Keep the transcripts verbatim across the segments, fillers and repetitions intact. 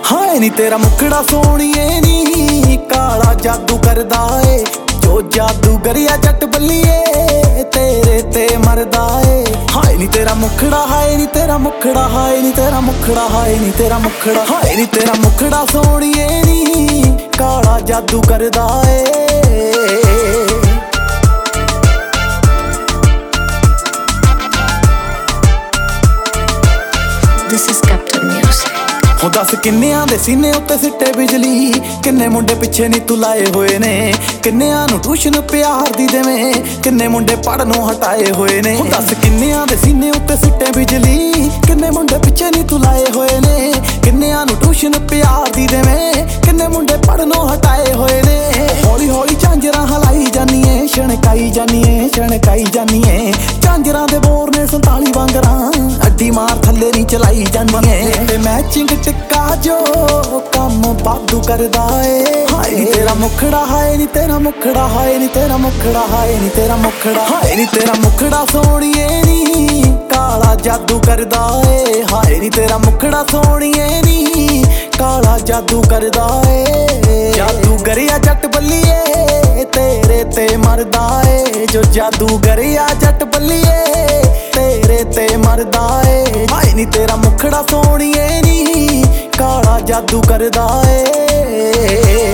हाय नी तेरा मुखड़ा सोहणीए नी काला जादू करदा ए जो जादूगरिया जट बल्लीए तेरे ते मरदा ए हाय नी तेरा मुखड़ा हाय नी तेरा मुखड़ा हाय नी तेरा मुखड़ा हाय नी तेरा मुखड़ा हाय नी तेरा मुखड़ा सोहणीए नी काला जादू करदा ए This is Captain Music. हो दस किन्नियां दे सीने उत्ते सिट्टे बिजली किन्ने मुंडे पिछे नी तू लाए होए ने किन्नियां नू ट्यूशन प्यार दी देवें किन्ने मुंडे पढ़नों हटाए होए ने हो दस किन्नियां दे सीने उत्ते सिट्टे बिजली किन्ने मुंडे पिछे नी तू लाए होए ने किन्नियां नू ट्यूशन प्यार दी देवें किन्ने मुंडे पढ़नों हटाए होए ने हौली हौली झांजरां हलाई जानीए छणकाई जानीए छणकाई जानीए झांजरां दे बोर ने संताली वांगरां अड्डी मार थल्ले नी चलाई जानीए ते मैचिंग टिक्का जो कम बादू करदा ए हाय नी तेरा मुखड़ा हाय नी तेरा मुखड़ा हाय नी तेरा मुखड़ा हाय नी तेरा मुखड़ा हाय नी तेरा मुखड़ा सोहणीए नी काला जादू करदा ए हाय नी तेरा मुखड़ा सोहणीए नी काला जादू करदा ए जादूगरिया जट बल्लीए तेरे ते मरदा ए जो जादूगरिया जट बल्लीए तेरे ते मरदा ए हाय नी तेरा मुखड़ा सोहणीए नी काला जादू करदा ए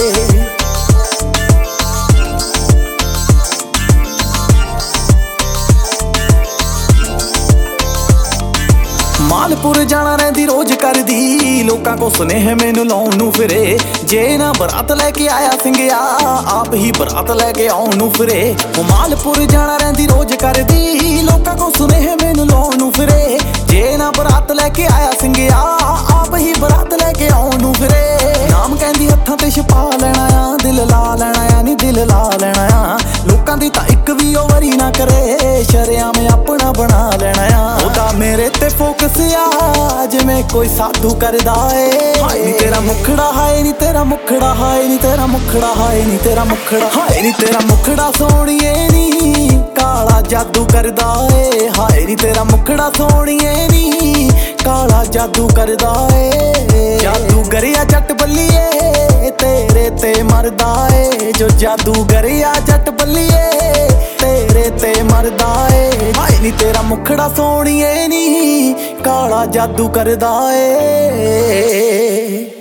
मालपुर जाना रहिंदी रोज करदी लोकां को सुनेह मैनू लाउण नू फिरे जे ना बरात लैके आया सिंघिया आप ही बरात लैके आउण नू फिरे ओ मालपुर जाना रहिंदी रोज करदी लोकां को सुनेह मैनू लाउण नू फिरे जे ना बरात लैके आया सिंघिया आप ही बरात लैके आउण नू फिरे नाम कहंदी हत्थां ते छपा लेना आ दिल ला लेना आ नी दिल ला लेना आ लोकां दी तां इक वी ओ वरी ना करे शरेआम अपना बना लेना आ ओदा मेरे ते फोकस आ जिवें कोई साधु करदा ए हाय नी तेरा मुखड़ा हाय नी तेरा मुखड़ा हाय नी तेरा मुखड़ा हाय नी तेरा मुखड़ा हाय नी तेरा मुखड़ा सोहणीए नी काला जादू करदा ए हाय नी तेरा मुखड़ा सोहणीए नी काला जादू करदा ए जादूगरिया जट बल्लीए तेरे ते मरदा ए जो जादूगरिया जट बल्लीए तेरे ते मरदा ए हाय नी तेरा मुखड़ा सोहणीए नी काला जादू करदा ए